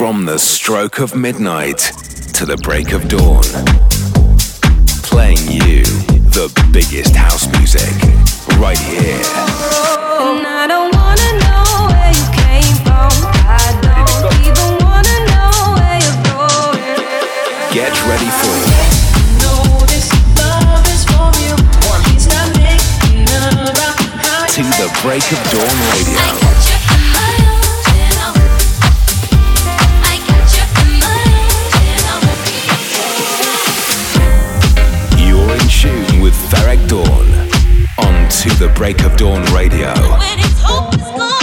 From the stroke of midnight to the break of dawn, playing you the biggest house music right here. And I don't wanna know where you came from. I don't even wanna know where you're going. Get ready for To the Break of Dawn Radio. You're in tune with Ferreck Dawn on To the Break of Dawn Radio. When it's hope is gone.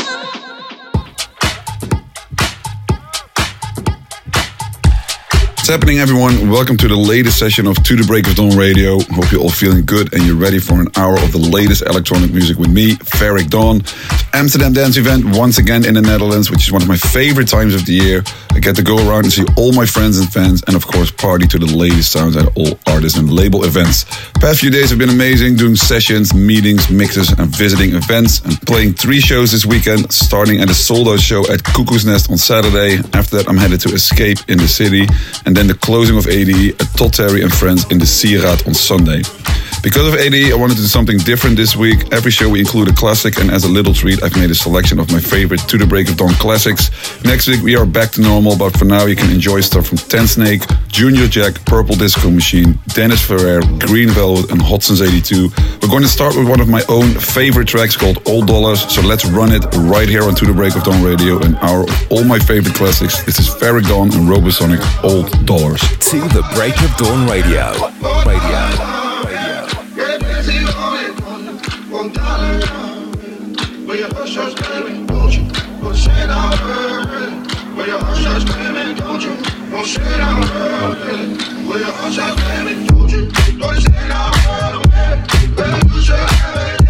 What's happening, everyone? Welcome to the latest session of To the Break of Dawn Radio. Hope you're all feeling good and you're ready for an hour of the latest electronic music with me, Ferreck Dawn. Amsterdam Dance Event once again in the Netherlands, which is one of my favorite times of the year. I get to go around and see all my friends and fans and of course party to the latest sounds at all artists and label events. Past few days have been amazing, doing sessions, meetings, mixes and visiting events and playing 3 shows this weekend, starting at a sold-out show at Cuckoo's Nest on Saturday. After that I'm headed to Escape in the city and then the closing of ADE at Todd Terry and Friends in the Sieraad on Sunday. Because of ADE, I wanted to do something different this week. Every show we include a classic, and as a little treat, I've made a selection of my favorite To the Break of Dawn classics. Next week we are back to normal, but for now you can enjoy stuff from Ten Snake, Junior Jack, Purple Disco Machine, Dennis Ferrer, Green Velvet, and Hot Since 82. We're going to start with one of my own favorite tracks called Old Dollars, so let's run it right here on To the Break of Dawn Radio, an hour of all my favorite classics. This is Ferreck Dawn and Robosonic, Old Dollars. To the Break of Dawn Radio. Where your hush are screaming, don't you? Don't say it out loud. Where your hush are screaming, don't you? Don't say it out loud. Where your hush are screaming, don't you? Don't say it out loud. Where you should have it,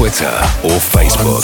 Twitter or Facebook.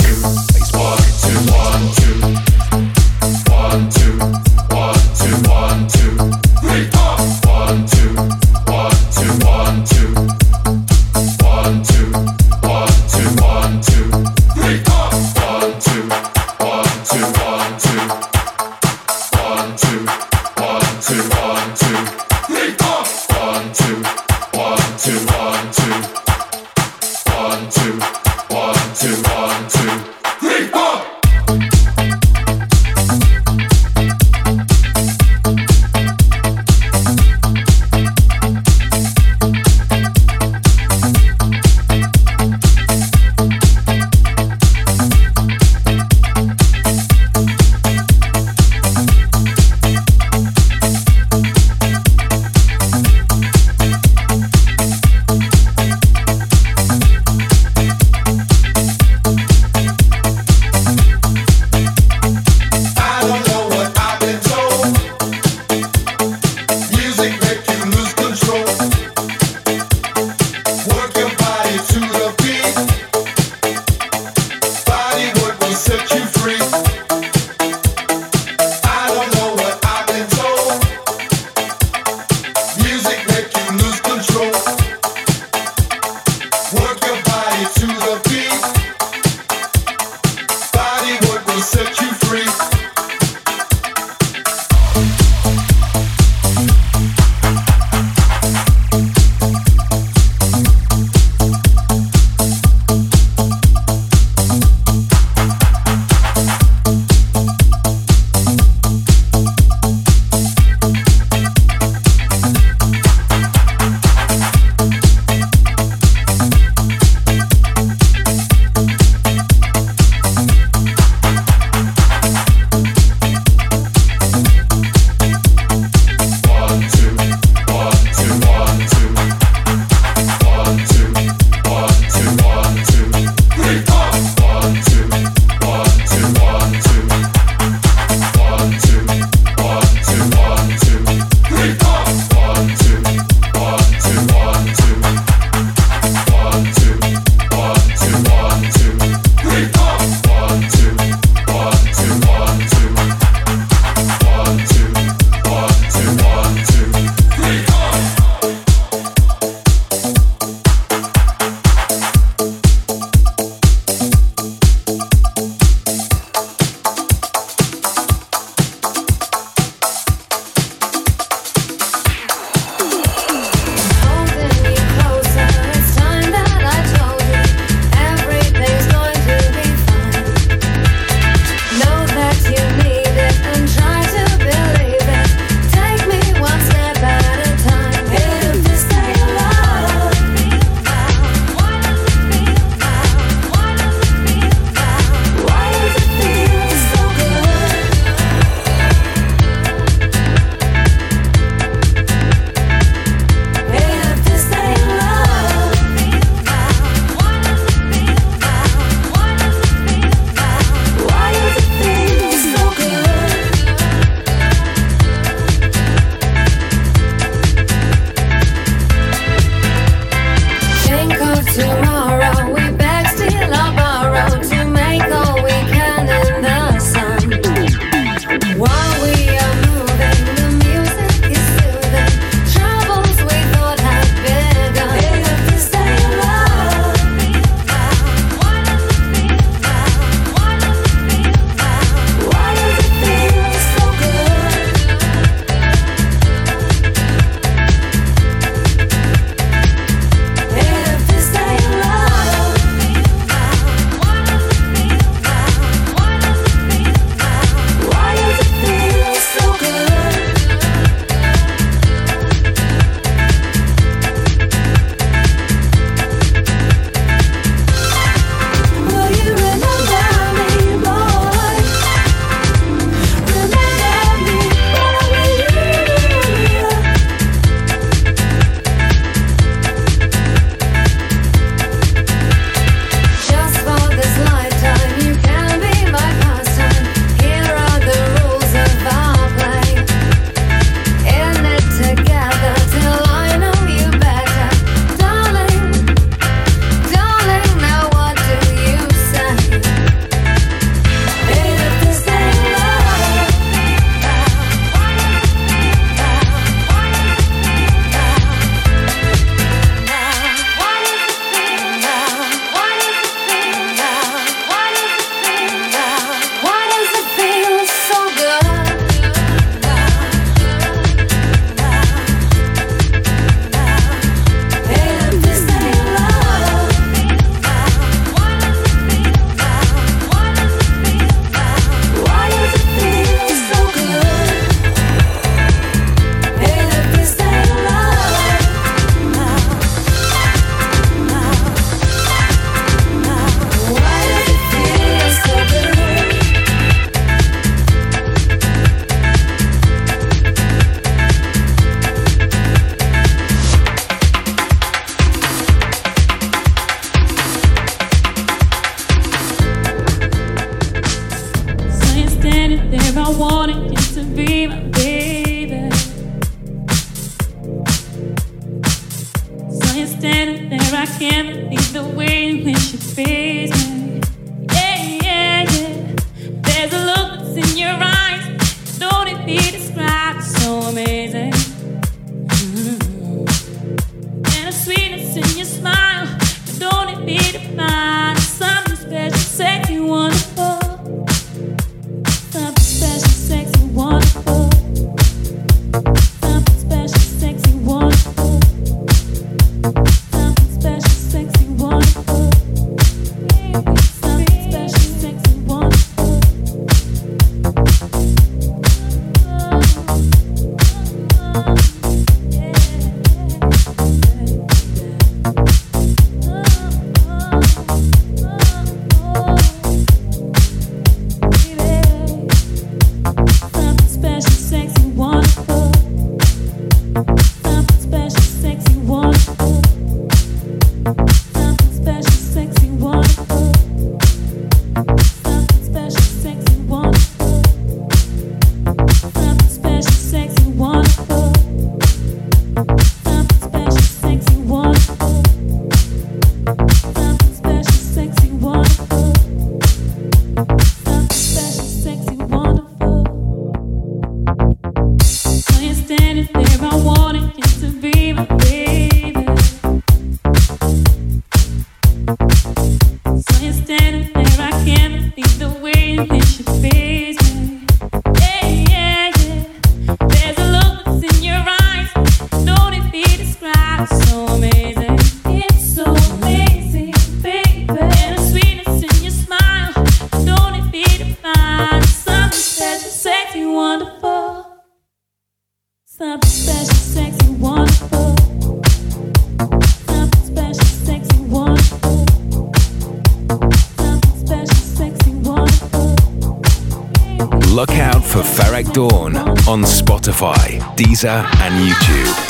look out for Ferreck Dawn on Spotify, Deezer, and YouTube.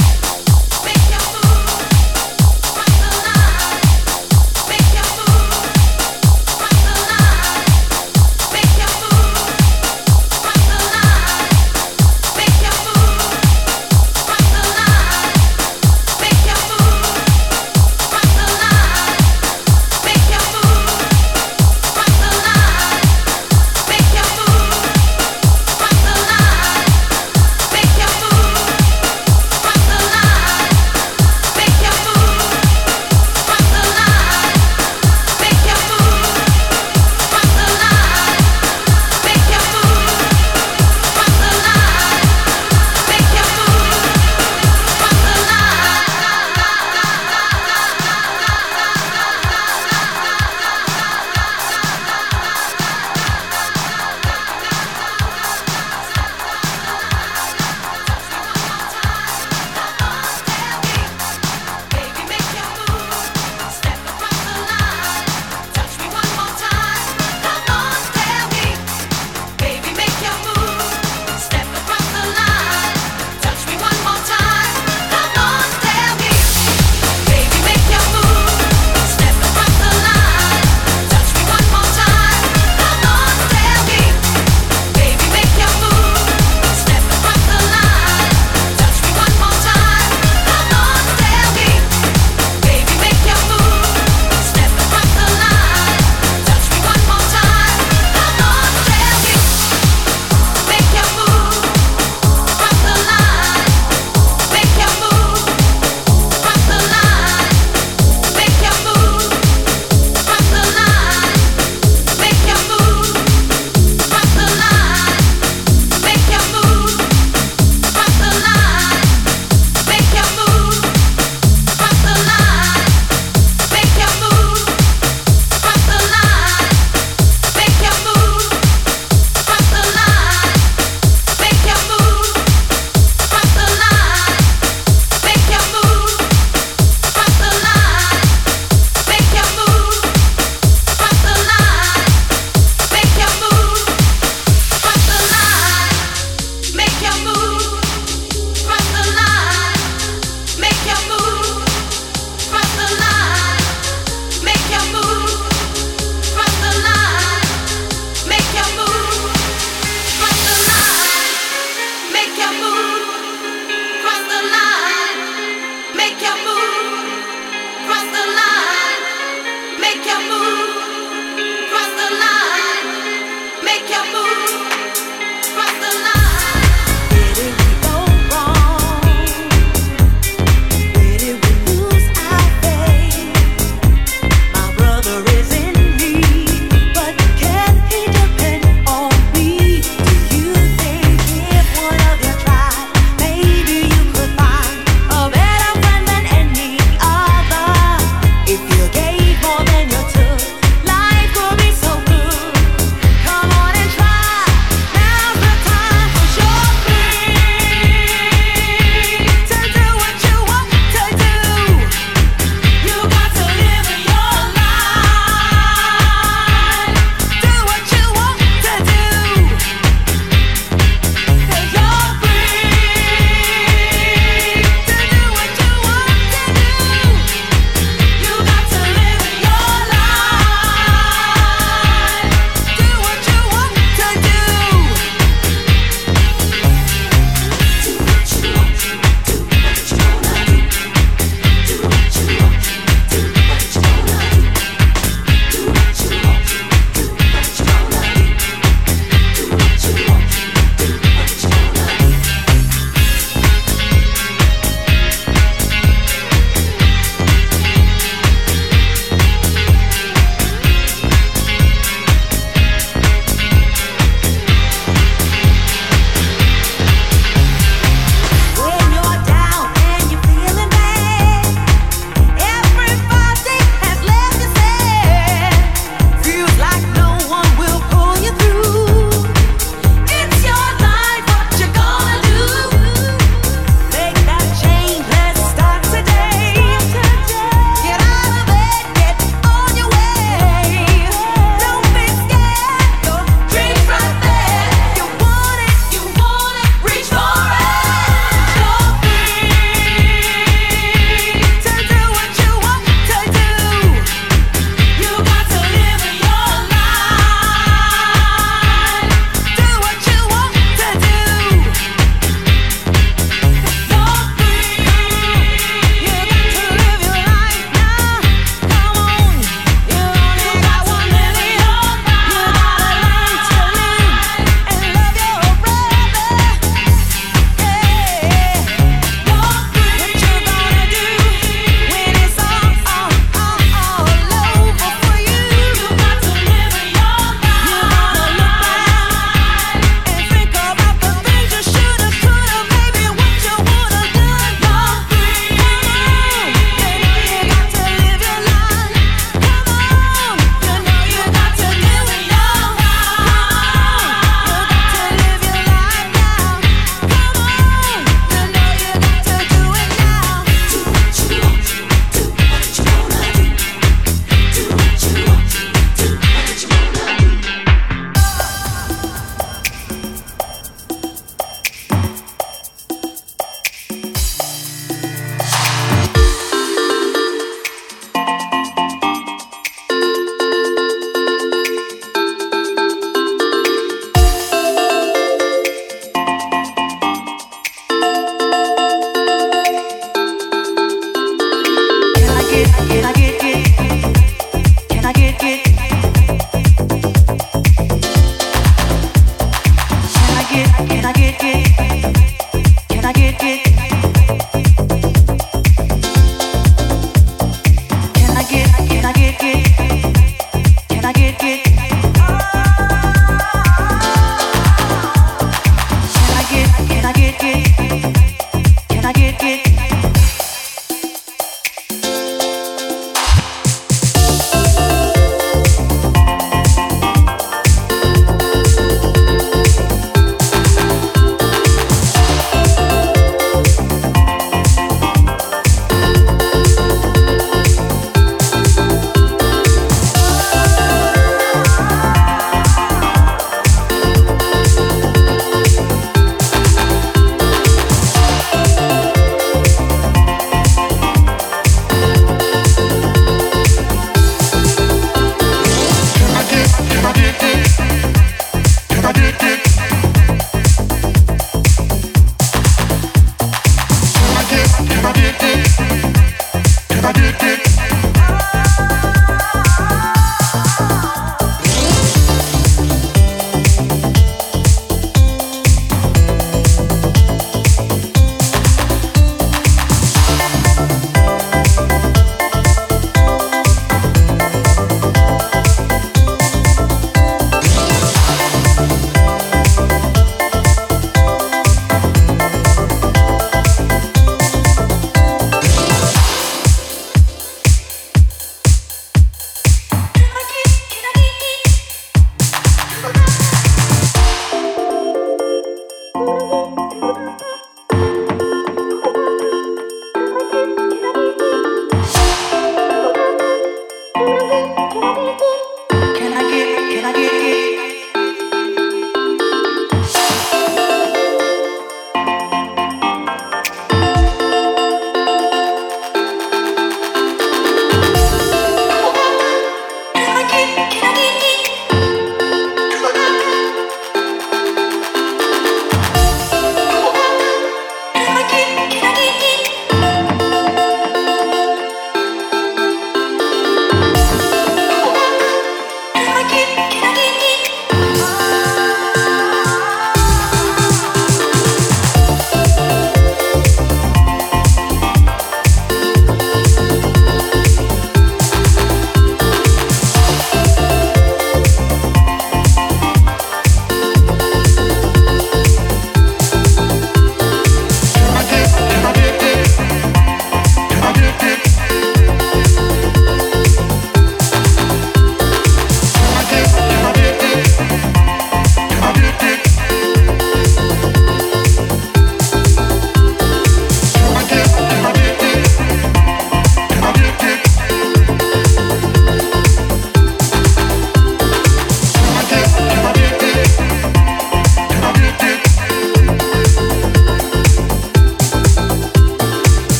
Make your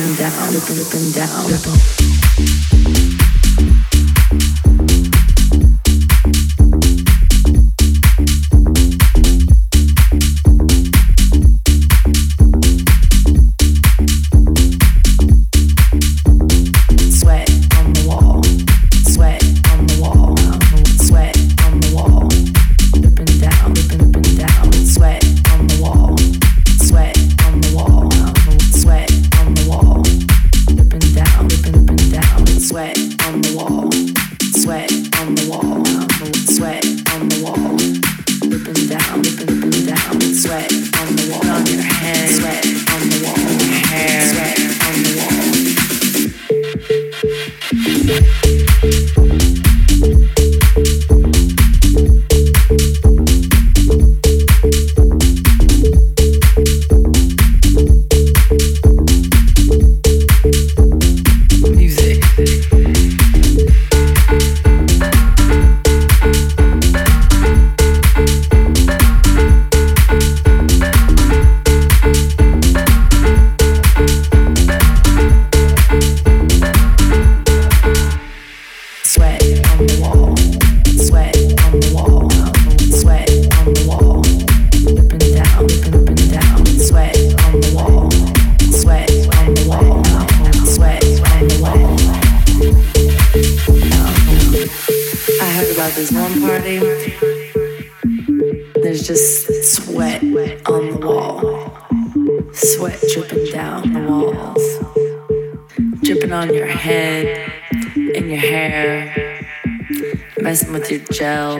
Gel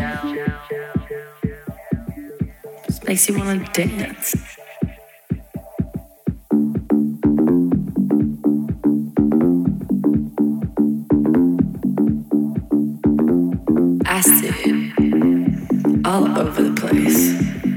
just makes you want to dance. Acid all over the place,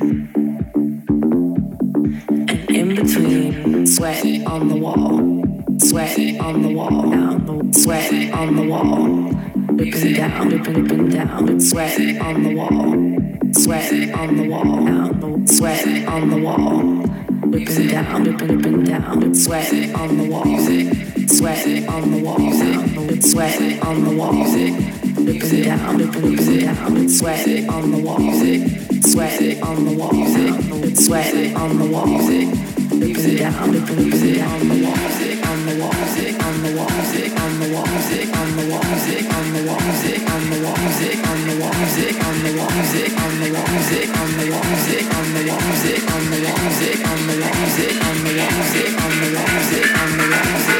and in between, sweat on the wall, sweat on the wall, down, sweat on the wall. Dripping down, dripping down, sweat on the wall, sweat on the wall, down, sweat on the wall, dripping down, dripping down, sweat on the wall, sweat on the wall, down, sweat on the wall, dripping down, dripping down, sweat on the wall, sweat on the wall, down, sweat on the wall, dripping down, dripping down the wall. On the wall, on the wall, on the wall, on the wall, on the wall, on the wall, on the wall, on the wall, on the wall, on the wall, on the wall, on the wall, on the wall, on the wall, on the wall, on the wall, on the wall, on the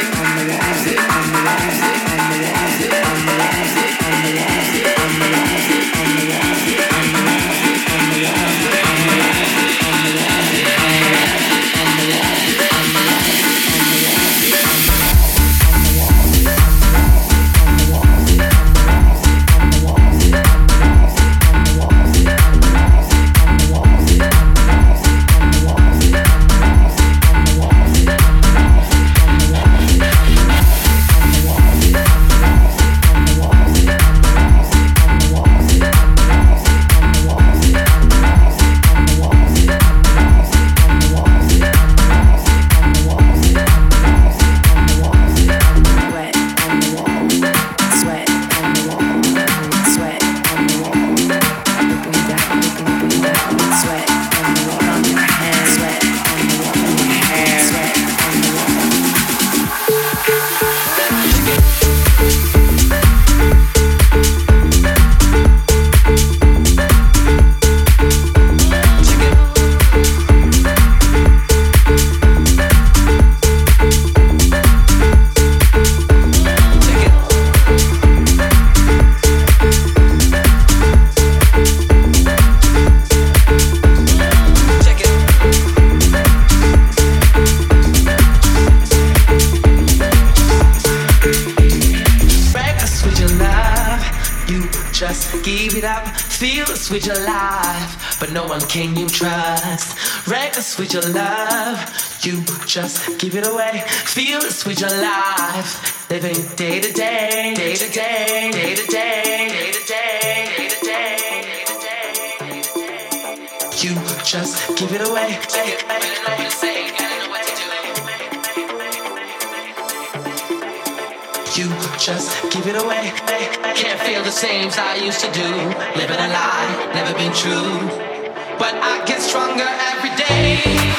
Reckless with your life, but no one can you trust. Reckless with your love, you just give it away. Fearless with your life, living day to day, day to day, day to day, day to day, day to day, day to day. You just give it away. Say it, I really know what to say, gotta know what to do. You just give it away. Can't feel the same as I used to do. Living a lie, never been true. But I get stronger every day.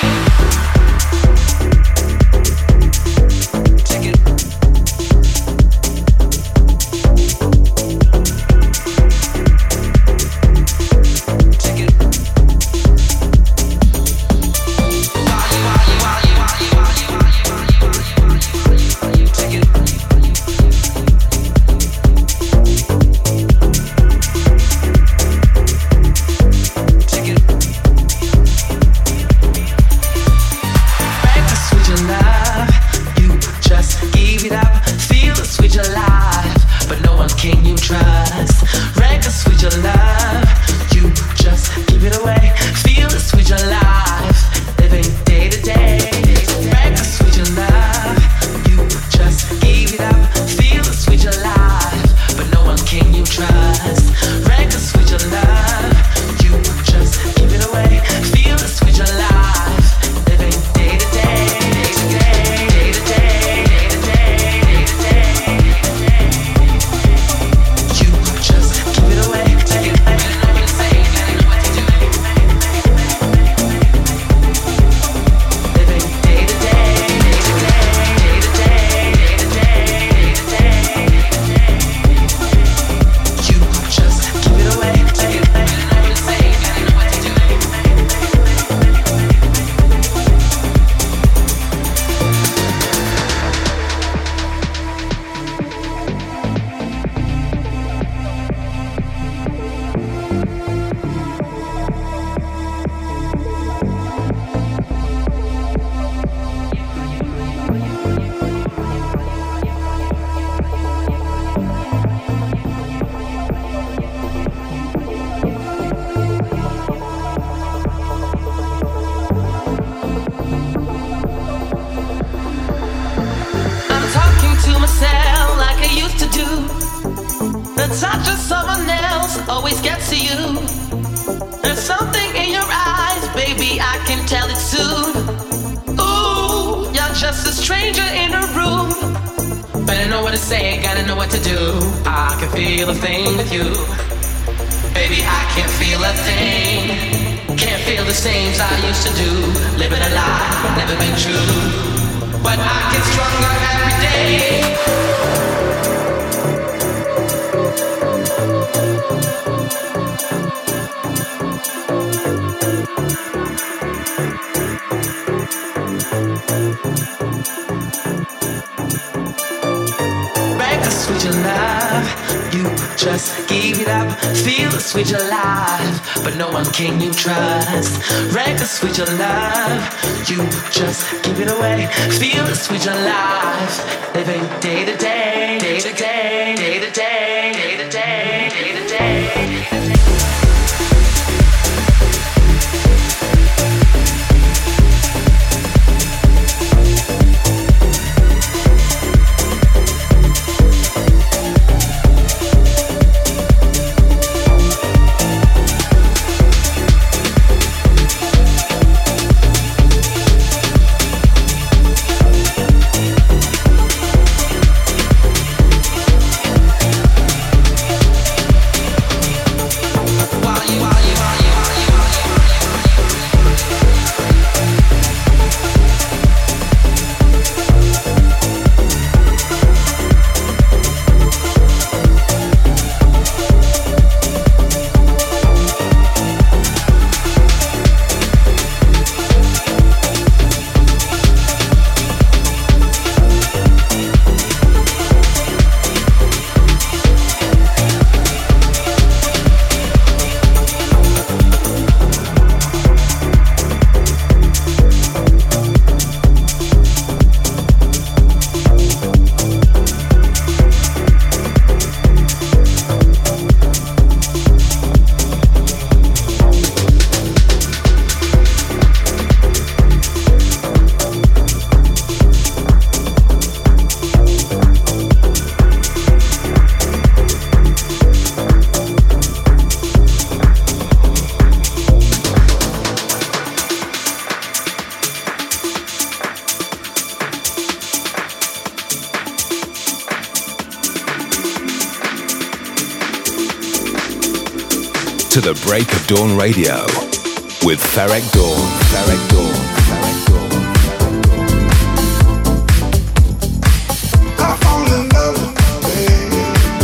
Sweet your life, but no one can you trust. Record sweet your love, you just give it away. Feel the sweet your life, living day to day, day to day, day to day, day to day, day to day. to the Break of Dawn Radio with Ferreck Dawn. Ferreck Dawn. Ferreck Dawn. I fall in love, baby.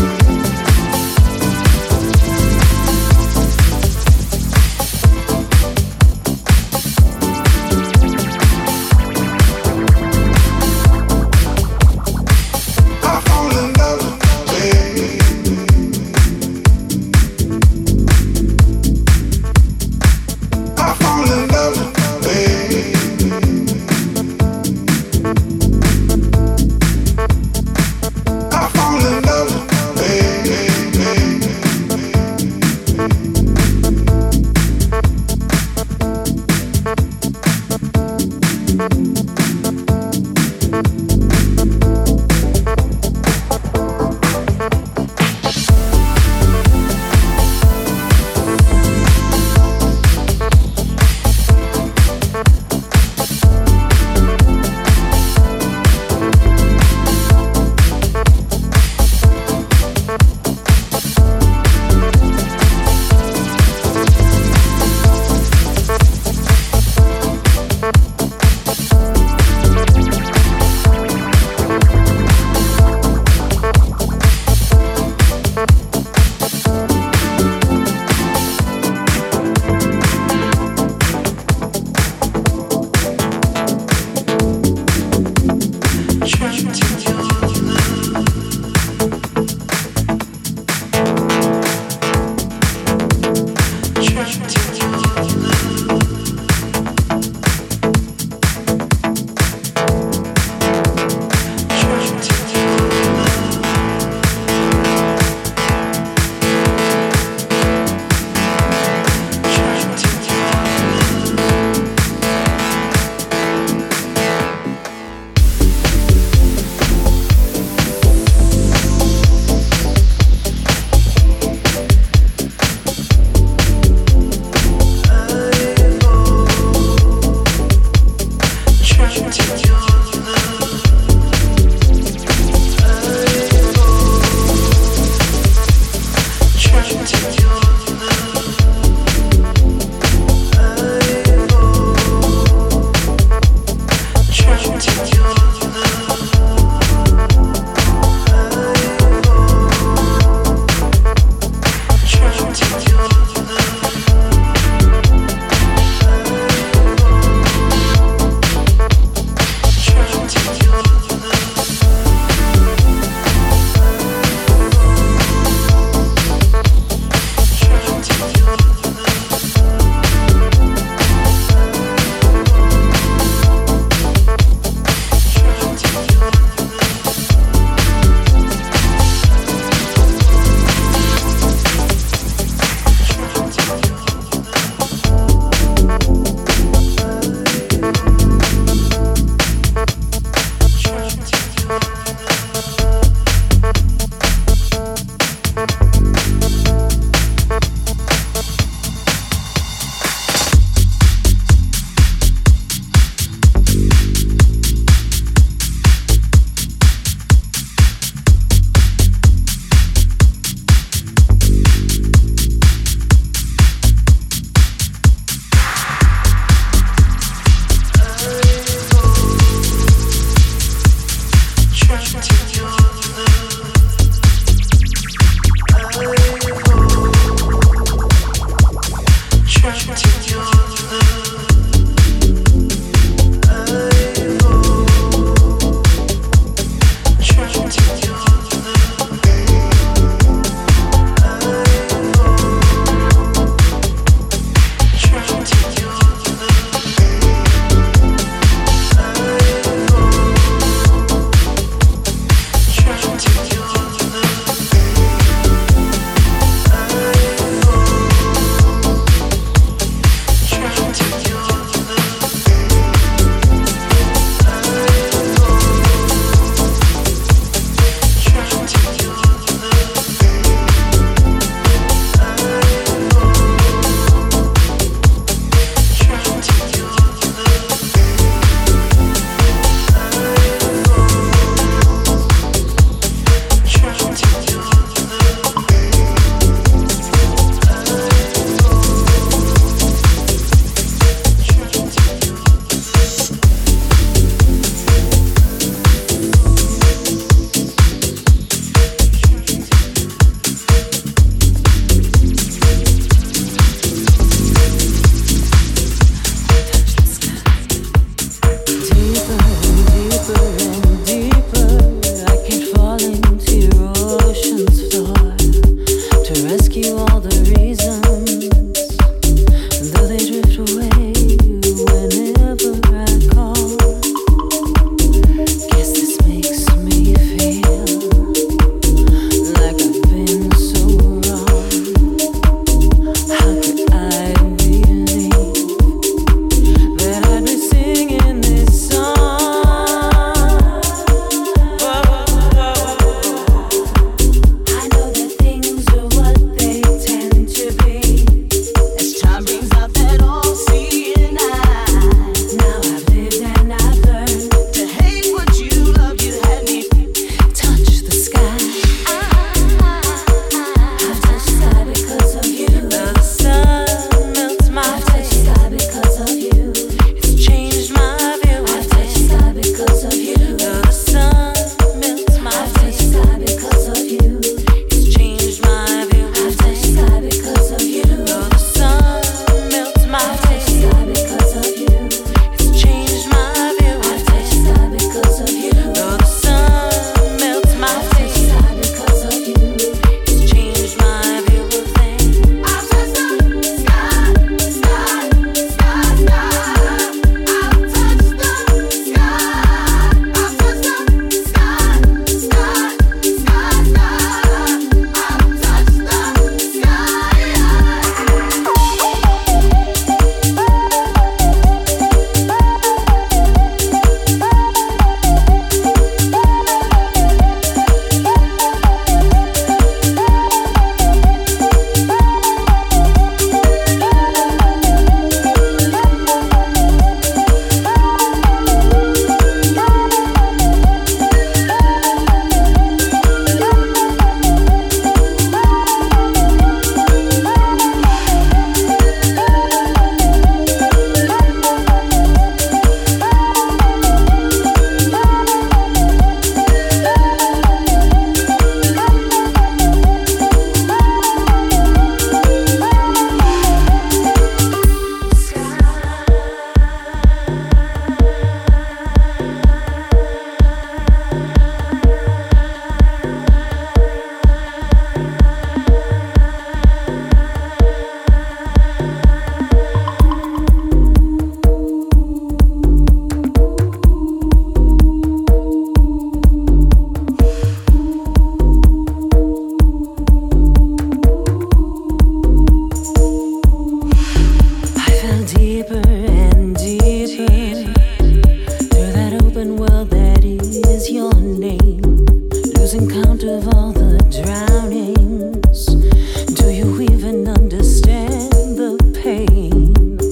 I fall in love, baby. I fall in love, baby. losing count of all the drownings. Do you even understand the pain?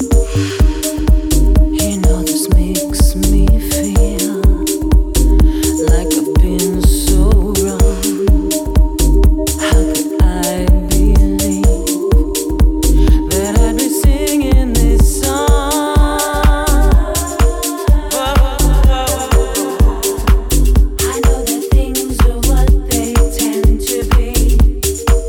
You know this makes me feel like I've been so wrong. How could I believe that I'd be singing this song? I know that things are what they tend to be.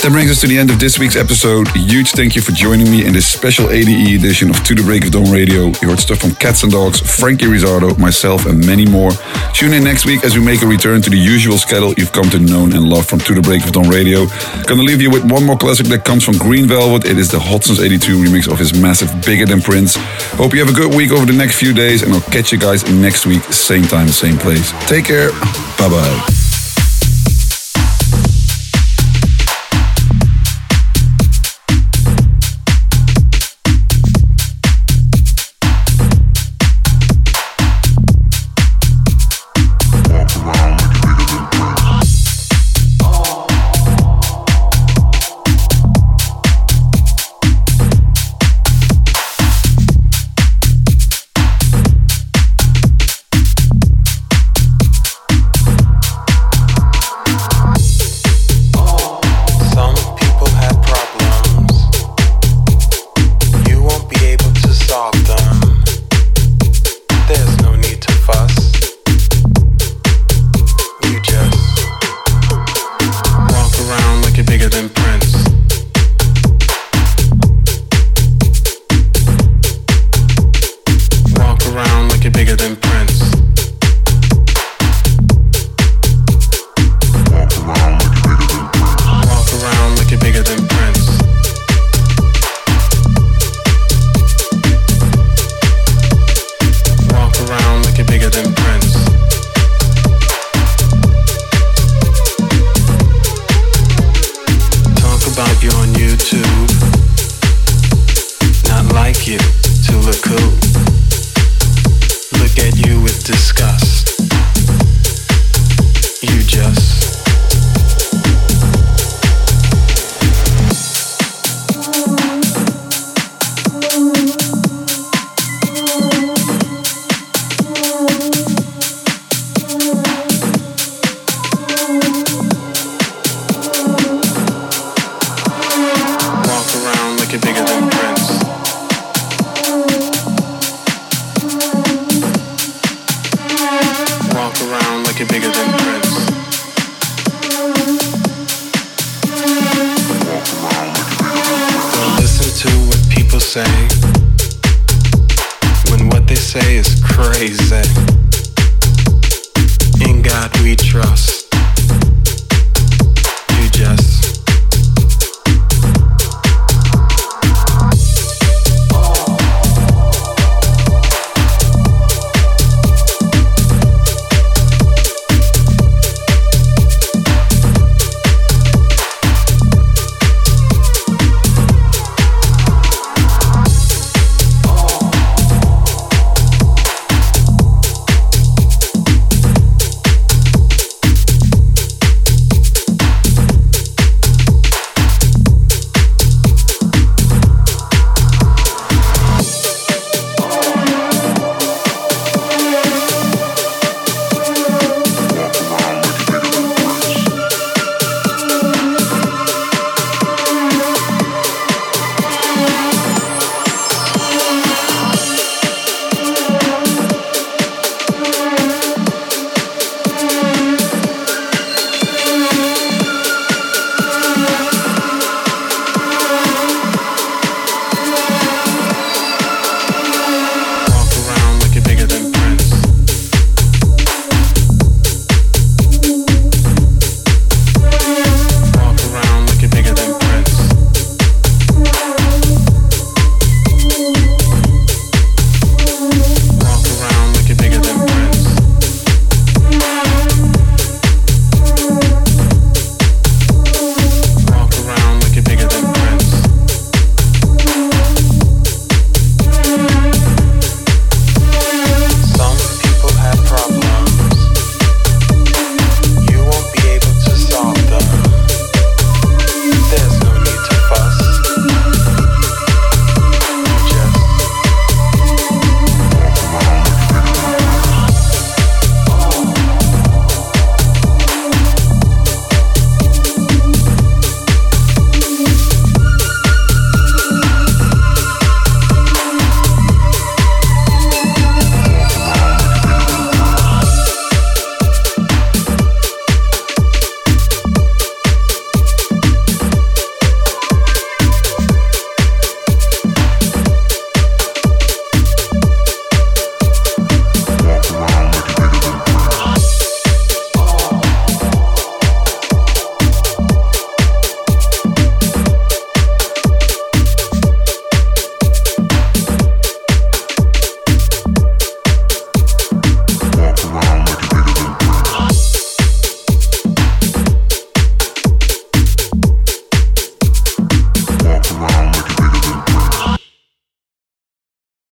That brings us to the end of this week's episode. A huge thank you for joining me in this special ADE edition of To The Break of Dawn Radio. You heard stuff from Cats and Dogs, Frankie Rizzardo, myself and many more. Tune in next week as we make a return to the usual schedule you've come to know and love from To The Break of Dawn Radio. Gonna leave you with one more classic that comes from Green Velvet. It is the Hot Since 82 remix of his massive Bigger Than Prince. Hope you have a good week over the next few days, and I'll catch you guys next week, same time, same place. Take care. Bye-bye. When what they say is crazy. In God we trust.